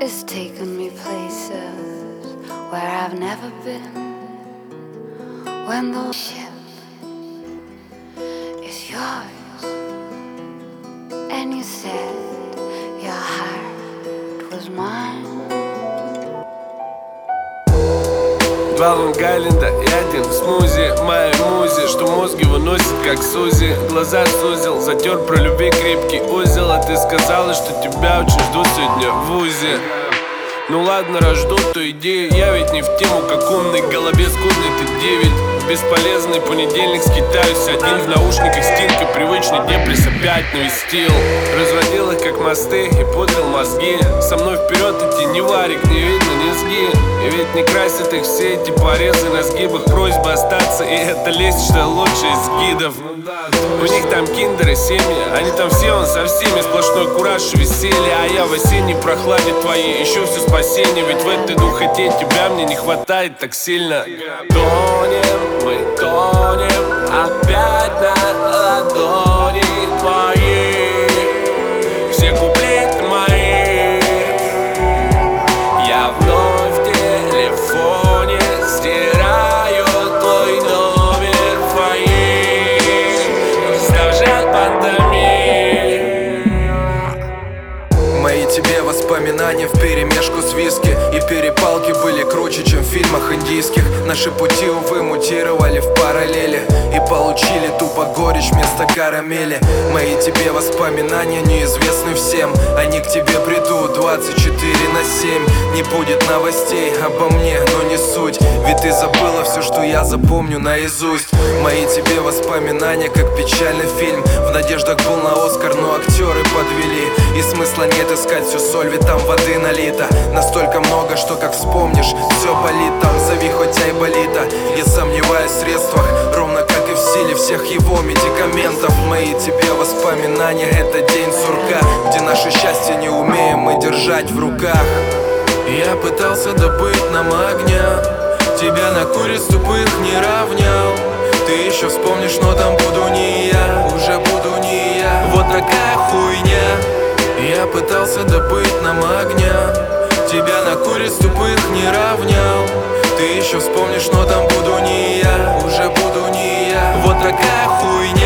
has taken me places where I've never been. When the ship is yours, and you said your heart was mine. Два Лонг-Айленда и один смузи моей музе, что мозги выносит как Сузи. Глаза сузил, затер про любви крепкий узел. А ты сказала, что тебя очень ждут сегодня в ВУЗе. Ну ладно, раз ждут, то иди. Я ведь не в тему, как умный, в голове скудный ты 9. Бесполезный понедельник, скитаюсь один в наушниках, стинка, привычный депресс опять навестил. Разводил их как мосты и пудрил мозги. Со мной вперед идти ни варик, не видно низги. И ведь не красят их все эти порезы на сгибах. Просьба остаться, и это лезть, что лучший из гидов. У них там киндеры, семьи, они там все, он со всеми. Сплошной кураж и веселье, а я в осенней прохладе твоей ищу все спасение. Ведь в этой духоте тебя мне не хватает так сильно. Тонем, мы тонем опять на ладони твои. Все куплеты мои. Я вновь в телефоне стираю твой номер в фойе. Снабжать пантомим. Мои тебе воспоминания вперемешку с виски. И перепалки были круче, чем в фильмах индийских. Наши пути, увы, мутировали в параллели и получили тупо горечь вместо карамели. Мои тебе воспоминания неизвестны всем. Они к тебе придут 24/7. Не будет новостей обо мне, но не суть. Ведь ты забыла все, что я запомню наизусть. Мои тебе воспоминания, как печальный фильм. В надеждах был на Оскар, но актеры подвели. И смысла нет искать всю соль, ведь там воды налито настолько много, что как вспомнишь, все болит там. Зови хоть айболита. Я сомневаюсь в средствах, ровно как и в силе всех его медикаментов. Мои тебе воспоминания — это день сурка, где наше счастье не умеем мы держать в руках. Я пытался добыть нам огня, тебя на куриц тупых не равнял. Ты еще вспомнишь, но там буду не я, уже буду не я. Вот такая хуйня. Я пытался добыть нам огня, тебя на куриц тупых не равнял. Ты еще вспомнишь, но там буду не я, уже буду не я. Вот такая хуйня.